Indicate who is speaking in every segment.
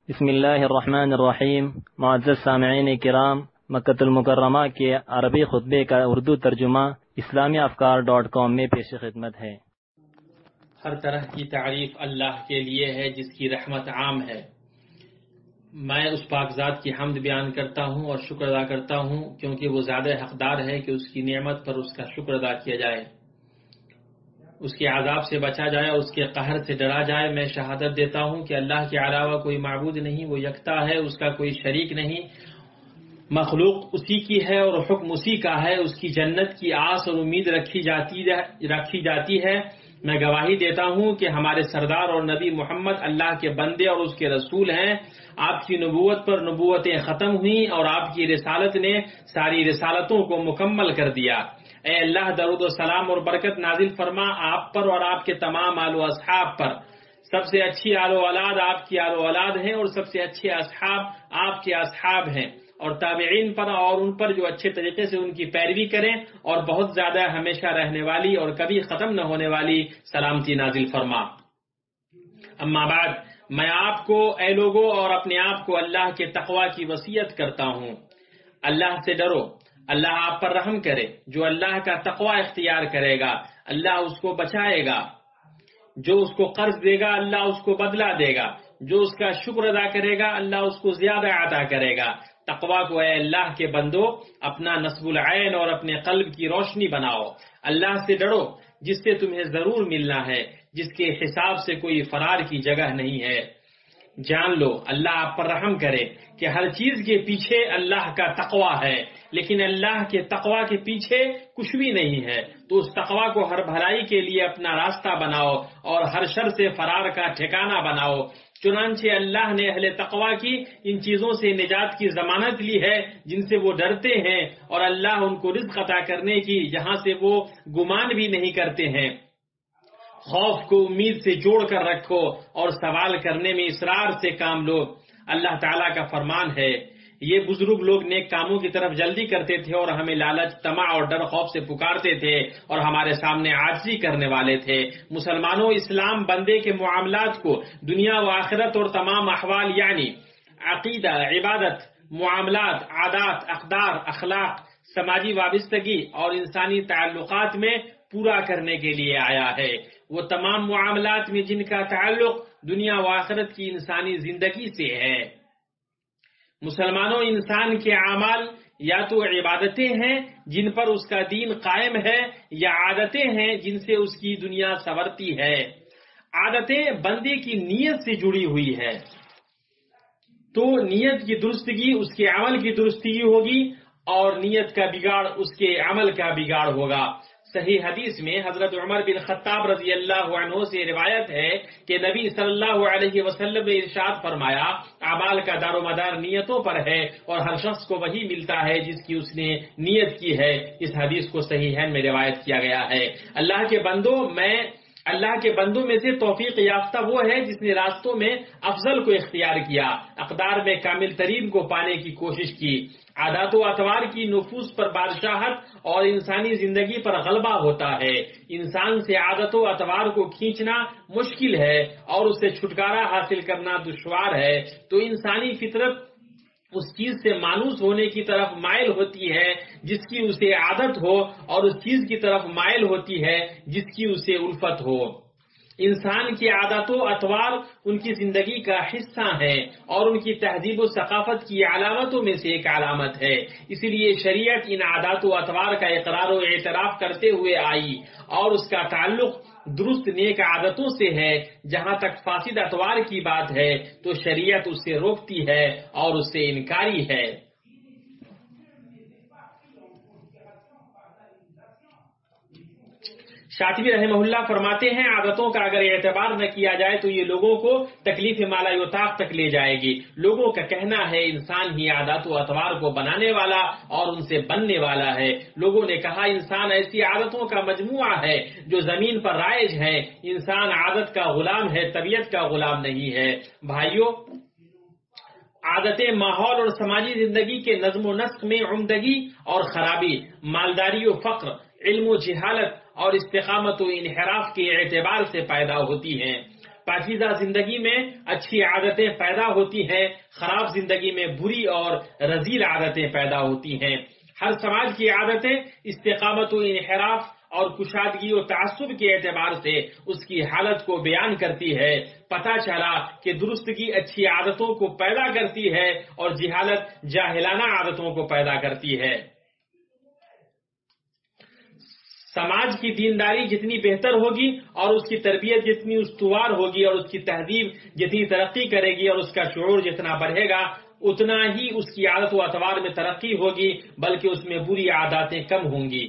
Speaker 1: بسم اللہ الرحمن الرحیم۔ معزز سامعین کرام، مکۃ المکرمہ کے عربی خطبے کا اردو ترجمہ اسلامیافکار.com میں پیش خدمت ہے۔
Speaker 2: ہر طرح کی تعریف اللہ کے لیے ہے جس کی رحمت عام ہے۔ میں اس پاک ذات کی حمد بیان کرتا ہوں اور شکر ادا کرتا ہوں کیونکہ وہ زیادہ حقدار ہے کہ اس کی نعمت پر اس کا شکر ادا کیا جائے، اس کے عذاب سے بچا جائے اور اس کے قہر سے ڈرا جائے۔ میں شہادت دیتا ہوں کہ اللہ کے علاوہ کوئی معبود نہیں، وہ یکتا ہے، اس کا کوئی شریک نہیں، مخلوق اسی کی ہے اور حکم اسی کا ہے۔ اس کی جنت کی آس اور امید رکھی جاتی ہے۔ میں گواہی دیتا ہوں کہ ہمارے سردار اور نبی محمد اللہ کے بندے اور اس کے رسول ہیں۔ آپ کی نبوت پر نبوتیں ختم ہوئیں اور آپ کی رسالت نے ساری رسالتوں کو مکمل کر دیا۔ اے اللہ، درود و سلام اور برکت نازل فرما آپ پر اور آپ کے تمام آل و اصحاب پر۔ سب سے اچھی آل و اولاد آپ کی آل و اولاد ہیں اور سب سے اچھے اصحاب آپ کے اصحاب ہیں، اور تابعین پر اور ان پر جو اچھے طریقے سے ان کی پیروی کریں، اور بہت زیادہ ہمیشہ رہنے والی اور کبھی ختم نہ ہونے والی سلامتی نازل فرما۔ اما بعد، میں آپ کو اے لوگوں اور اپنے آپ کو اللہ کے تقوی کی وصیت کرتا ہوں۔ اللہ سے ڈرو، اللہ آپ پر رحم کرے۔ جو اللہ کا تقوی اختیار کرے گا اللہ اس کو بچائے گا، جو اس کو قرض دے گا اللہ اس کو بدلہ دے گا، جو اس کا شکر ادا کرے گا اللہ اس کو زیادہ عطا کرے گا۔ تقوی کو اے اللہ کے بندو اپنا نصب العین اور اپنے قلب کی روشنی بناؤ۔ اللہ سے ڈرو جس سے تمہیں ضرور ملنا ہے، جس کے حساب سے کوئی فرار کی جگہ نہیں ہے۔ جان لو اللہ آپ پر رحم کرے کہ ہر چیز کے پیچھے اللہ کا تقوی ہے، لیکن اللہ کے تقوی کے پیچھے کچھ بھی نہیں ہے۔ تو اس تقوی کو ہر بھلائی کے لیے اپنا راستہ بناؤ اور ہر شر سے فرار کا ٹھکانہ بناؤ۔ چنانچہ اللہ نے اہل تقوی کی ان چیزوں سے نجات کی ضمانت لی ہے جن سے وہ ڈرتے ہیں، اور اللہ ان کو رزق عطا کرنے کی جہاں سے وہ گمان بھی نہیں کرتے ہیں۔ خوف کو امید سے جوڑ کر رکھو اور سوال کرنے میں اصرار سے کام لو۔ اللہ تعالیٰ کا فرمان ہے، یہ بزرگ لوگ نیک کاموں کی طرف جلدی کرتے تھے اور ہمیں لالچ، طمع اور ڈر خوف سے پکارتے تھے اور ہمارے سامنے عاجزی کرنے والے تھے۔ مسلمانوں، اسلام بندے کے معاملات کو دنیا و آخرت اور تمام احوال یعنی عقیدہ، عبادت، معاملات، عادات، اقدار، اخلاق، سماجی وابستگی اور انسانی تعلقات میں پورا کرنے کے لیے آیا ہے۔ وہ تمام معاملات میں جن کا تعلق دنیا و آخرت کی انسانی زندگی سے ہے۔ مسلمانوں، انسان کے اعمال یا تو عبادتیں ہیں جن پر اس کا دین قائم ہے، یا عادتیں ہیں جن سے اس کی دنیا سنورتی ہے۔ عادتیں بندے کی نیت سے جڑی ہوئی ہے، تو نیت کی درستگی اس کے عمل کی درستگی ہوگی اور نیت کا بگاڑ اس کے عمل کا بگاڑ ہوگا۔ صحیح حدیث میں حضرت عمر بن خطاب رضی اللہ عنہ سے روایت ہے کہ نبی صلی اللہ علیہ وسلم نے ارشاد فرمایا، اعمال کا دار و مدار نیتوں پر ہے اور ہر شخص کو وہی ملتا ہے جس کی اس نے نیت کی ہے۔ اس حدیث کو صحیحین میں روایت کیا گیا ہے۔ اللہ کے بندوں میں سے توفیق یافتہ وہ ہے جس نے راستوں میں افضل کو اختیار کیا، اقدار میں کامل ترین کو پانے کی کوشش کی۔ عادات و اطوار کی نفوس پر بادشاہت اور انسانی زندگی پر غلبہ ہوتا ہے۔ انسان سے عادت و اطوار کو کھینچنا مشکل ہے اور اس سے چھٹکارا حاصل کرنا دشوار ہے، تو انسانی فطرت اس چیز سے مانوس ہونے کی طرف مائل ہوتی ہے جس کی اسے عادت ہو، اور اس چیز کی طرف مائل ہوتی ہے جس کی اسے الفت ہو۔ انسان کی عادات و اطوار ان کی زندگی کا حصہ ہیں اور ان کی تہذیب و ثقافت کی علامتوں میں سے ایک علامت ہے۔ اسی لیے شریعت ان عادات و اطوار کا اقرار و اعتراف کرتے ہوئے آئی اور اس کا تعلق درست نیک عادتوں سے ہے۔ جہاں تک فاسد اطوار کی بات ہے تو شریعت اس سے روکتی ہے اور اس سے انکاری ہے۔ شاطبی رحمہ اللہ فرماتے ہیں، عادتوں کا اگر اعتبار نہ کیا جائے تو یہ لوگوں کو تکلیف مالا یطاق تک لے جائے گی۔ لوگوں کا کہنا ہے انسان ہی عادات و اطوار کو بنانے والا اور ان سے بننے والا ہے۔ لوگوں نے کہا انسان ایسی عادتوں کا مجموعہ ہے جو زمین پر رائج ہے۔ انسان عادت کا غلام ہے، طبیعت کا غلام نہیں ہے۔ بھائیو، عادتیں ماحول اور سماجی زندگی کے نظم و نسق میں عمدگی اور خرابی، مالداری و فقر، علم و جہالت اور استقامت و انحراف کے اعتبار سے پیدا ہوتی ہیں۔ پاکیزہ زندگی میں اچھی عادتیں پیدا ہوتی ہیں، خراب زندگی میں بری اور رذیل عادتیں پیدا ہوتی ہیں۔ ہر سماج کی عادتیں استقامت و انحراف اور کشادگی و تعصب کے اعتبار سے اس کی حالت کو بیان کرتی ہے۔ پتہ چلا کہ درستگی اچھی عادتوں کو پیدا کرتی ہے اور جہالت جاہلانہ عادتوں کو پیدا کرتی ہے۔ سماج کی دینداری جتنی بہتر ہوگی اور اس کی تربیت جتنی استوار ہوگی اور اس کی تہذیب جتنی ترقی کرے گی اور اس کا شعور جتنا بڑھے گا، اتنا ہی اس کی عادت و اطوار میں ترقی ہوگی، بلکہ اس میں بری عاداتیں کم ہوں گی۔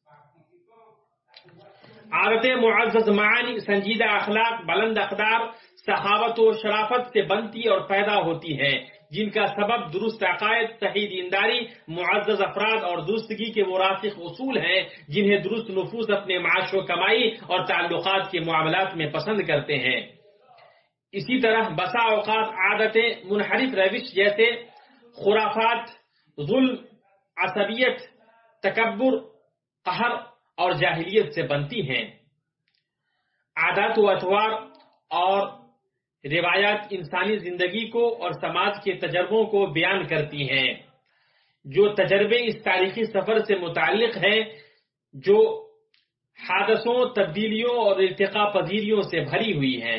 Speaker 2: عادتیں معزز معانی، سنجیدہ اخلاق، بلند اقدار، سخاوت و شرافت سے بنتی اور پیدا ہوتی ہیں، جن کا سبب درست عقائد، صحیح دینداری، معزز افراد اور درستگی کے وہ راسخ اصول ہیں جنہیں درست نفوس اپنے معاش و کمائی اور تعلقات کے معاملات میں پسند کرتے ہیں۔ اسی طرح بسا اوقات عادتیں منحرف روش جیسے خرافات، ظلم، عصبیت، تکبر، قہر اور جاہلیت سے بنتی ہیں۔ عادات و اطوار اور روایات انسانی زندگی کو اور سماج کے تجربوں کو بیان کرتی ہیں۔ جو تجربے اس تاریخی سفر سے متعلق ہیں، جو حادثوں، تبدیلیوں اور ارتقاء پذیریوں سے بھری ہوئی ہیں۔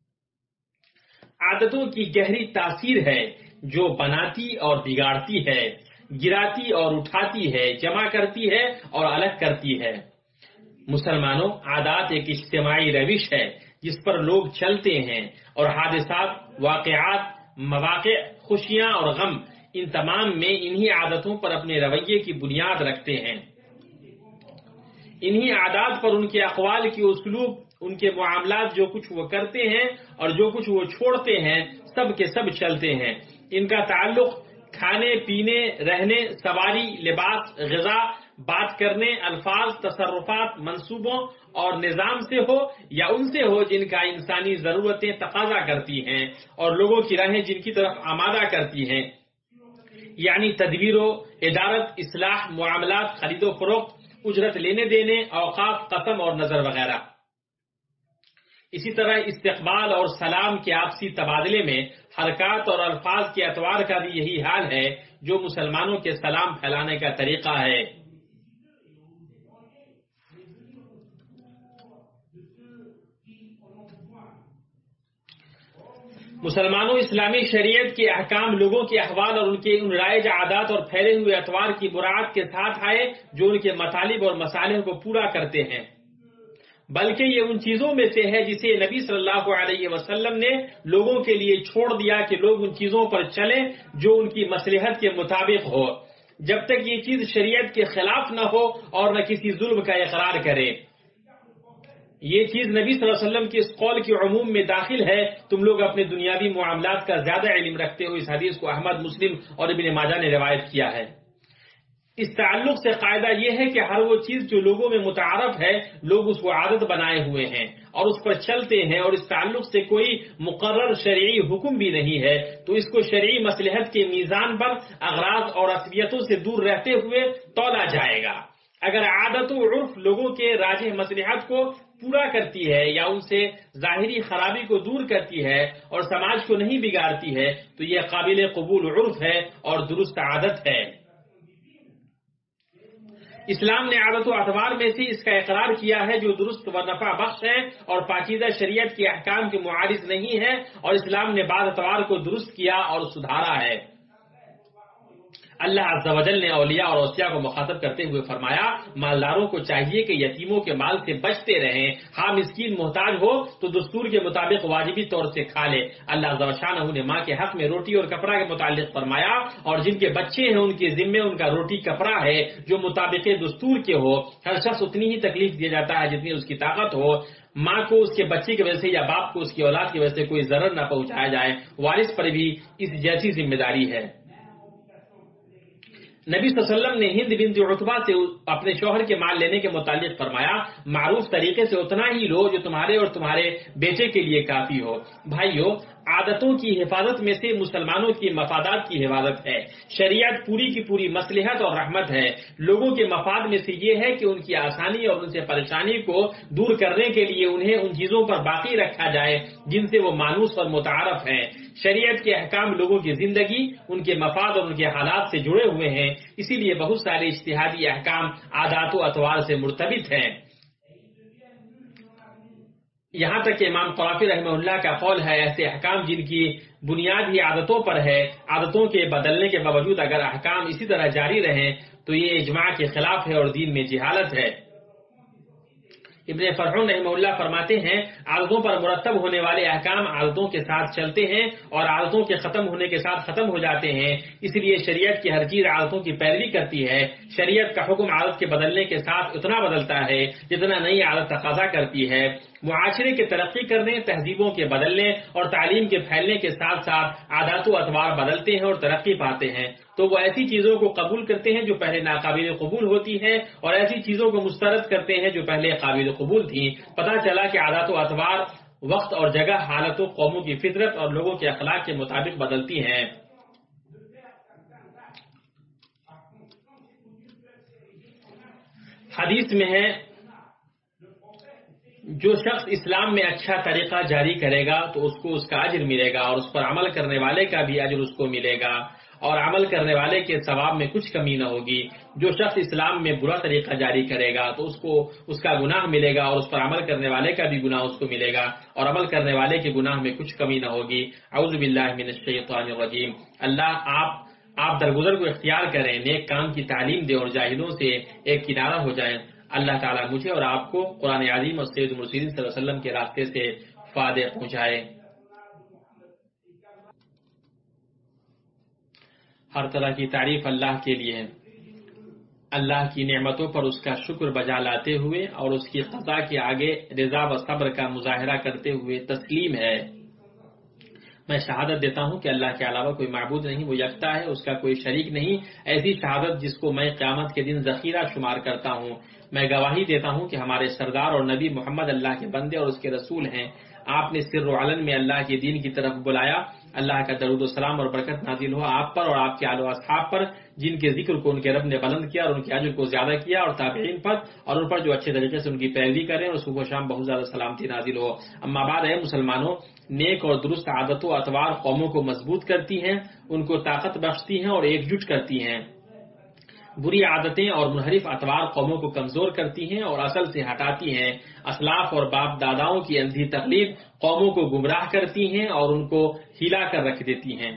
Speaker 2: عادتوں کی گہری تاثیر ہے جو بناتی اور بگاڑتی ہے، گراتی اور اٹھاتی ہے، جمع کرتی ہے اور الگ کرتی ہے۔ مسلمانوں، عادات ایک اجتماعی روش ہے جس پر لوگ چلتے ہیں اور حادثات، واقعات، مواقع، خوشیاں اور غم، ان تمام میں انہی عادتوں پر اپنے رویے کی بنیاد رکھتے ہیں۔ انہی عادات پر ان کے اقوال کی اسلوب، ان کے معاملات، جو کچھ وہ کرتے ہیں اور جو کچھ وہ چھوڑتے ہیں، سب کے سب چلتے ہیں۔ ان کا تعلق کھانے، پینے، رہنے، سواری، لباس، غذا، بات کرنے، الفاظ، تصرفات، منصوبوں اور نظام سے ہو یا ان سے ہو جن کا انسانی ضرورتیں تقاضا کرتی ہیں اور لوگوں کی راہیں جن کی طرف آمادہ کرتی ہیں، یعنی تدبیر و ادارت، اصلاح، معاملات، خرید و فروخت، اجرت لینے دینے، اوقاف، قسم اور نظر وغیرہ۔ اسی طرح استقبال اور سلام کے آپسی تبادلے میں حرکات اور الفاظ کے اطوار کا بھی یہی حال ہے جو مسلمانوں کے سلام پھیلانے کا طریقہ ہے۔ مسلمانوں، اسلامی شریعت کے احکام لوگوں کے احوال اور ان کے ان رائج عادات اور پھیلے ہوئے اطوار کی مراعات کے ساتھ آئے جو ان کے مطالب اور مصالح کو پورا کرتے ہیں، بلکہ یہ ان چیزوں میں سے ہے جسے نبی صلی اللہ علیہ وسلم نے لوگوں کے لیے چھوڑ دیا کہ لوگ ان چیزوں پر چلیں جو ان کی مصلحت کے مطابق ہو، جب تک یہ چیز شریعت کے خلاف نہ ہو اور نہ کسی ظلم کا اقرار کرے۔ یہ چیز نبی صلی اللہ علیہ وسلم کے اس قول کے عموم میں داخل ہے، تم لوگ اپنے دنیاوی معاملات کا زیادہ علم رکھتے ہو۔ اس حدیث کو احمد، مسلم اور ابن ماجہ نے روایت کیا ہے۔ اس تعلق سے قاعدہ یہ ہے کہ ہر وہ چیز جو لوگوں میں متعارف ہے، لوگ اس کو عادت بنائے ہوئے ہیں اور اس پر چلتے ہیں، اور اس تعلق سے کوئی مقرر شرعی حکم بھی نہیں ہے، تو اس کو شرعی مصلحت کے میزان پر اغراض اور عصبیتوں سے دور رہتے ہوئے تولا جائے گا۔ اگر عادت و عرف لوگوں کے راجح مصلحت کو پورا کرتی ہے یا ان سے ظاہری خرابی کو دور کرتی ہے اور سماج کو نہیں بگاڑتی ہے، تو یہ قابل قبول عرف ہے اور درست عادت ہے۔ اسلام نے عادت و اطوار میں سے اس کا اقرار کیا ہے جو درست و نفع بخش ہے اور پاکیزہ شریعت کے احکام کے معارض نہیں ہے، اور اسلام نے بعض اطوار کو درست کیا اور سدھارا ہے۔ اللہ عز و جل نے اولیاء اور اوصیاء کو مخاطب کرتے ہوئے فرمایا، مالداروں کو چاہیے کہ یتیموں کے مال سے بچتے رہیں، ہاں مسکین محتاج ہو تو دستور کے مطابق واجبی طور سے کھا لے۔ اللہ عز و شانہ نے ماں کے حق میں روٹی اور کپڑا کے متعلق فرمایا، اور جن کے بچے ہیں ان کے ذمے ان کا روٹی کپڑا ہے جو مطابق دستور کے ہو۔ ہر شخص اتنی ہی تکلیف دیا جاتا ہے جتنی اس کی طاقت ہو۔ ماں کو اس کے بچے کی وجہ سے یا باپ کو اس کی اولاد کی وجہ سے کوئی ضرر نہ پہنچایا جائے، وارث پر بھی اس جیسی ذمہ داری ہے۔ نبی صلی اللہ علیہ وسلم نے ہند بنت عتبہ سے اپنے شوہر کے مال لینے کے متعلق فرمایا، معروف طریقے سے اتنا ہی لو جو تمہارے اور تمہارے بیٹے کے لیے کافی ہو۔ بھائیو، عادتوں کی حفاظت میں سے مسلمانوں کی مفادات کی حفاظت ہے۔ شریعت پوری کی پوری مصلحت اور رحمت ہے۔ لوگوں کے مفاد میں سے یہ ہے کہ ان کی آسانی اور ان سے پریشانی کو دور کرنے کے لیے انہیں ان چیزوں پر باقی رکھا جائے جن سے وہ مانوس اور متعارف ہیں۔ شریعت کے احکام لوگوں کی زندگی، ان کے مفاد اور ان کے حالات سے جڑے ہوئے ہیں، اسی لیے بہت سارے اجتہادی احکام عادات و اطوار سے مرتبط ہیں۔ یہاں تک کہ امام قرافی رحمہ اللہ کا قول ہے، ایسے احکام جن کی بنیاد ہی عادتوں پر ہے، عادتوں کے بدلنے کے باوجود اگر احکام اسی طرح جاری رہیں تو یہ اجماع کے خلاف ہے اور دین میں جہالت ہے۔ ابن فرحون رحمہ اللہ فرماتے ہیں، عادتوں پر مرتب ہونے والے احکام عادتوں کے ساتھ چلتے ہیں اور عادتوں کے ختم ہونے کے ساتھ ختم ہو جاتے ہیں، اس لیے شریعت کی ہر چیز عادتوں کی پیروی کرتی ہے۔ شریعت کا حکم عادت کے بدلنے کے ساتھ اتنا بدلتا ہے جتنا نئی عادت تقاضا کرتی ہے۔ معاشرے کے ترقی کرنے، تہذیبوں کے بدلنے اور تعلیم کے پھیلنے کے ساتھ ساتھ عادات و اطوار بدلتے ہیں اور ترقی پاتے ہیں، تو وہ ایسی چیزوں کو قبول کرتے ہیں جو پہلے ناقابل قبول ہوتی ہیں اور ایسی چیزوں کو مسترد کرتے ہیں جو پہلے قابل قبول تھیں۔ پتہ چلا کہ عادات و اطوار وقت اور جگہ، حالتوں، قوموں کی فطرت اور لوگوں کے اخلاق کے مطابق بدلتی ہیں۔ حدیث میں ہے، جو شخص اسلام میں اچھا طریقہ جاری کرے گا تو اس کو اس کا اجر ملے گا اور اس پر عمل کرنے والے کا بھی اجر اس کو ملے گا اور عمل کرنے والے کے ثواب میں کچھ کمی نہ ہوگی۔ جو شخص اسلام میں برا طریقہ جاری کرے گا تو اس کو اس کا گناہ ملے گا اور اس پر عمل کرنے والے کا بھی گناہ اس کو ملے گا اور عمل کرنے والے کے گناہ میں کچھ کمی نہ ہوگی۔ اعوذ باللہ من الشیطان الرجیم۔ اللہ آپ درگزر کو اختیار کریں، نیک کام کی تعلیم دیں اور جاہلوں سے ایک کنارہ ہو جائیں۔ اللہ تعالیٰ مجھے اور آپ کو قرآن عظیم اور سید المرسلین صلی اللہ علیہ وسلم کے راستے سے فائدے پہنچائے۔ ہر طرح کی تعریف اللہ کے لیے، اللہ کی نعمتوں پر اس کا شکر بجا لاتے ہوئے اور اس کی قضا کے آگے رضا و صبر کا مظاہرہ کرتے ہوئے تسلیم ہے۔ میں شہادت دیتا ہوں کہ اللہ کے علاوہ کوئی معبود نہیں، وہ یکتا ہے، اس کا کوئی شریک نہیں، ایسی شہادت جس کو میں قیامت کے دن ذخیرہ شمار کرتا ہوں۔ میں گواہی دیتا ہوں کہ ہمارے سردار اور نبی محمد اللہ کے بندے اور اس کے رسول ہیں۔ آپ نے سر و علن میں اللہ کے دین کی طرف بلایا۔ اللہ کا درود و سلام اور برکت نازل ہو آپ پر اور آپ کے آل و اصحاب پر، جن کے ذکر کو ان کے رب نے بلند کیا اور ان کے اجر کو زیادہ کیا، اور تابعین پر اور ان پر جو اچھے طریقے سے ان کی پیروی کریں، اور صبح و شام بہت زیادہ سلامتی نازل ہو۔ اما بعد، اے مسلمانوں، نیک اور درست عادت و اطوار قوموں کو مضبوط کرتی ہیں، ان کو طاقت بخشتی ہیں اور ایک جٹ کرتی ہیں۔ بری عادتیں اور منحرف اطوار قوموں کو کمزور کرتی ہیں اور اصل سے ہٹاتی ہیں۔ اسلاف اور باپ داداؤں کی اندھی تقلید قوموں کو گمراہ کرتی ہیں اور ان کو ہلا کر رکھ دیتی ہیں۔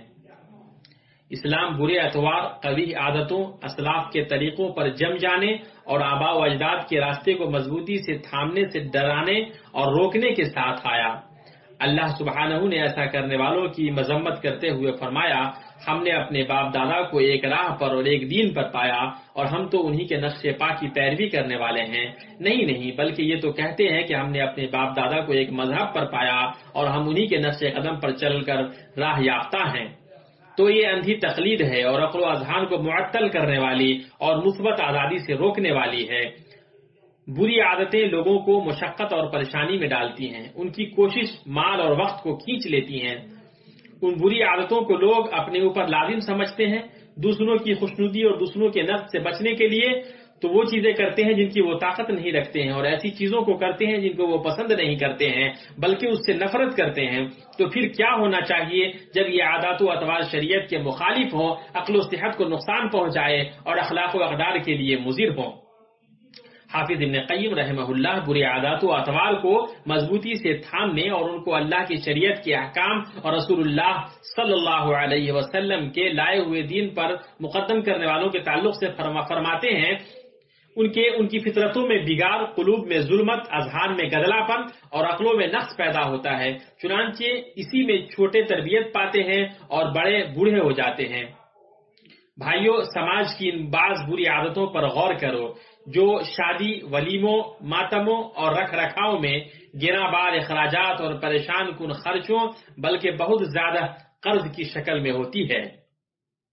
Speaker 2: اسلام برے اطوار، قبیح عادتوں، اسلاف کے طریقوں پر جم جانے اور آباء و اجداد کے راستے کو مضبوطی سے تھامنے سے ڈرانے اور روکنے کے ساتھ آیا۔ اللہ سبحانہ نے ایسا کرنے والوں کی مذمت کرتے ہوئے فرمایا، ہم نے اپنے باپ دادا کو ایک راہ پر اور ایک دین پر پایا اور ہم تو انہی کے نقش پا کی پیروی کرنے والے ہیں۔ نہیں، بلکہ یہ تو کہتے ہیں کہ ہم نے اپنے باپ دادا کو ایک مذہب پر پایا اور ہم انہی کے نقش قدم پر چل کر راہ یافتہ ہیں۔ تو یہ اندھی تقلید ہے اور عقل و اذہان کو معطل کرنے والی اور مثبت آزادی سے روکنے والی ہے۔ بری عادتیں لوگوں کو مشقت اور پریشانی میں ڈالتی ہیں، ان کی کوشش مال اور وقت کو کھینچ لیتی ہیں۔ ان بری عادتوں کو لوگ اپنے اوپر لازم سمجھتے ہیں۔ دوسروں کی خوشنودی اور دوسروں کے نفس سے بچنے کے لیے تو وہ چیزیں کرتے ہیں جن کی وہ طاقت نہیں رکھتے ہیں، اور ایسی چیزوں کو کرتے ہیں جن کو وہ پسند نہیں کرتے ہیں بلکہ اس سے نفرت کرتے ہیں۔ تو پھر کیا ہونا چاہیے جب یہ عادات و اطوار شریعت کے مخالف ہوں، عقل و صحت کو نقصان پہنچائے اور اخلاق و اقدار کے لیے مضر ہوں؟ حافظ ابن قیم رحمہ اللہ برے عادات و اطوار کو مضبوطی سے تھامنے اور ان کو اللہ کی شریعت کے احکام اور رسول اللہ صلی اللہ علیہ وسلم کے لائے ہوئے دین پر مقدم کرنے والوں کے تعلق سے فرماتے ہیں، ان کی فطرتوں میں بگاڑ، قلوب میں ظلمت، اذہان میں گدلاپن اور عقلوں میں نقص پیدا ہوتا ہے، چنانچہ اسی میں چھوٹے تربیت پاتے ہیں اور بڑے بوڑھے ہو جاتے ہیں۔ بھائیو، سماج کی ان بعض بری عادتوں پر غور کرو جو شادی، ولیموں، ماتموں اور رکھ رکھاؤ میں گراں بار اخراجات اور پریشان کن خرچوں بلکہ بہت زیادہ قرض کی شکل میں ہوتی ہے۔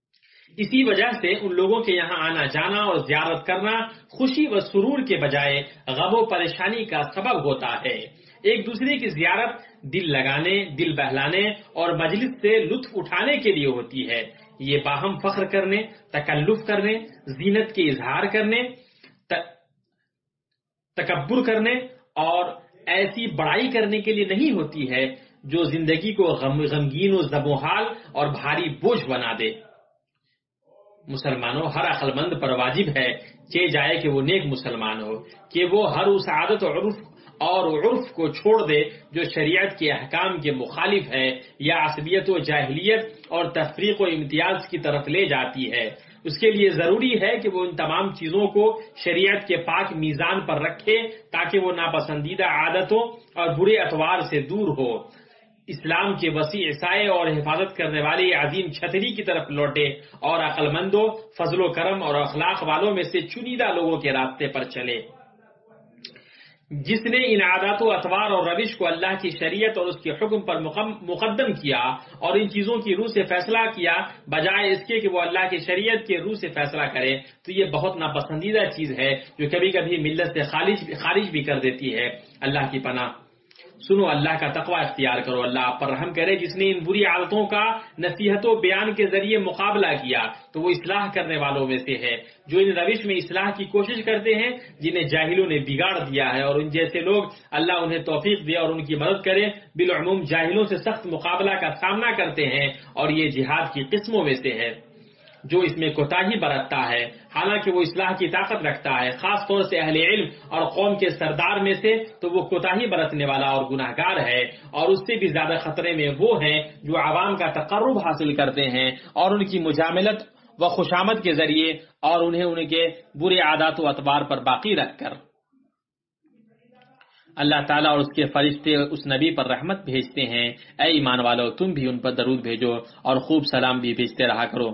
Speaker 2: اسی وجہ سے ان لوگوں کے یہاں آنا جانا اور زیارت کرنا خوشی و سرور کے بجائے غم و پریشانی کا سبب ہوتا ہے۔ ایک دوسرے کی زیارت دل لگانے، دل بہلانے اور مجلس سے لطف اٹھانے کے لیے ہوتی ہے۔ یہ باہم فخر کرنے، تکلف کرنے، زینت کے اظہار کرنے، تکبر کرنے اور ایسی بڑائی کرنے کے لیے نہیں ہوتی ہے جو زندگی کو غمگین و زبوحال اور بھاری بوجھ بنا دے۔ مسلمانوں، ہر عقل مند پر واجب ہے کہ جائے کہ وہ نیک مسلمان ہو، کہ وہ ہر اس عادت اور عرف کو چھوڑ دے جو شریعت کے احکام کے مخالف ہے یا عصبیت و جاہلیت اور تفریق و امتیاز کی طرف لے جاتی ہے۔ اس کے لیے ضروری ہے کہ وہ ان تمام چیزوں کو شریعت کے پاک میزان پر رکھے تاکہ وہ ناپسندیدہ عادتوں اور برے اطوار سے دور ہو، اسلام کے وسیع سائے اور حفاظت کرنے والی عظیم چھتری کی طرف لوٹے اور عقل مندوں، فضل و کرم اور اخلاق والوں میں سے چنیدہ لوگوں کے راستے پر چلے۔ جس نے ان عادات و اطوار اور روش کو اللہ کی شریعت اور اس کے حکم پر مقدم کیا اور ان چیزوں کی روح سے فیصلہ کیا بجائے اس کے کہ وہ اللہ کی شریعت کے روح سے فیصلہ کرے، تو یہ بہت ناپسندیدہ چیز ہے جو کبھی کبھی ملت سے خارج بھی کر دیتی ہے۔ اللہ کی پناہ۔ سنو، اللہ کا تقوی اختیار کرو، اللہ آپ پر رحم کرے۔ جس نے ان بری عادتوں کا نصیحت و بیان کے ذریعے مقابلہ کیا تو وہ اصلاح کرنے والوں میں سے ہے، جو ان روش میں اصلاح کی کوشش کرتے ہیں جنہیں جاہلوں نے بگاڑ دیا ہے، اور ان جیسے لوگ اللہ انہیں توفیق دے اور ان کی مدد کرے، بالعموم جاہلوں سے سخت مقابلہ کا سامنا کرتے ہیں، اور یہ جہاد کی قسموں میں سے ہے۔ جو اس میں کوتاہی برتتا ہے حالانکہ وہ اصلاح کی طاقت رکھتا ہے، خاص طور سے اہل علم اور قوم کے سردار میں سے، تو وہ کوتاہی برتنے والا اور گناہگار ہے، اور اس سے بھی زیادہ خطرے میں وہ ہیں جو عوام کا تقرب حاصل کرتے ہیں اور ان کی مجاملت و خوشامد کے ذریعے اور انہیں ان کے برے عادات و اطوار پر باقی رکھ کر۔ اللہ تعالیٰ اور اس کے فرشتے اس نبی پر رحمت بھیجتے ہیں۔ اے ایمان والو، تم بھی ان پر درود بھیجو اور خوب سلام بھی بھیجتے رہا کرو۔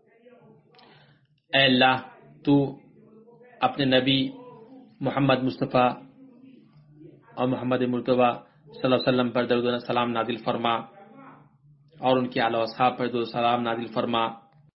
Speaker 2: اے اللہ، تو اپنے نبی محمد مصطفیٰ اور محمد مرتضیٰ صلی اللہ علیہ وسلم پر درود و سلام نازل فرما اور ان کے آل و اصحاب پر درود و سلام نازل فرما۔